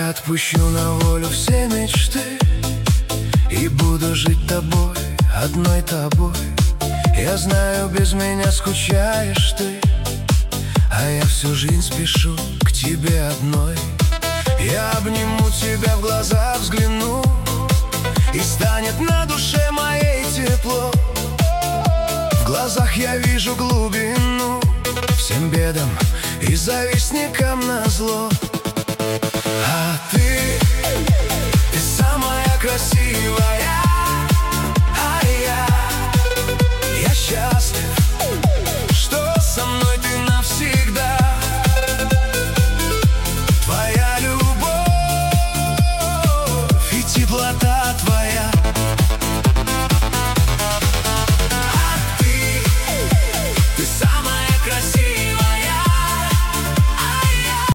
Я отпущу на волю все мечты и буду жить тобой, одной тобой. Я знаю, без меня скучаешь ты, а я всю жизнь спешу к тебе одной. Я обниму тебя, в глаза взгляну, и станет на душе моей тепло. В глазах я вижу глубину всем бедам и завистникам назло.